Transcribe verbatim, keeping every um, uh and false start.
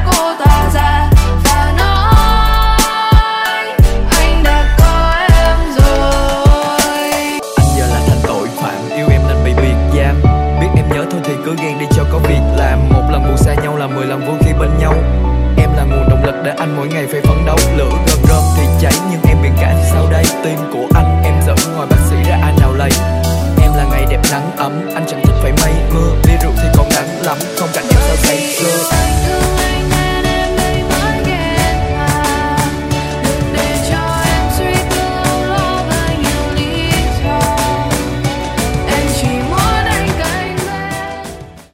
cô ta ra và nói anh đã có em rồi. Anh giờ là thành tội phạm, yêu em nên bị biệt giam. Biết em nhớ thôi thì cứ ghen đi cho có việc làm. Một lần buồn xa nhau là mười lần vui khi bên nhau. Em là nguồn động lực để anh mỗi ngày phải phấn đấu. Lửa gần rơm thì cháy nhưng em biển cả thì sao đây? Tim của anh em dẫn ngoài bác sĩ ra ai nào lấy. Em là ngày đẹp nắng ấm, anh chẳng thích phải mây mưa. Ly rượu thì còn nắng lắm, không cảnh em sao say sưa.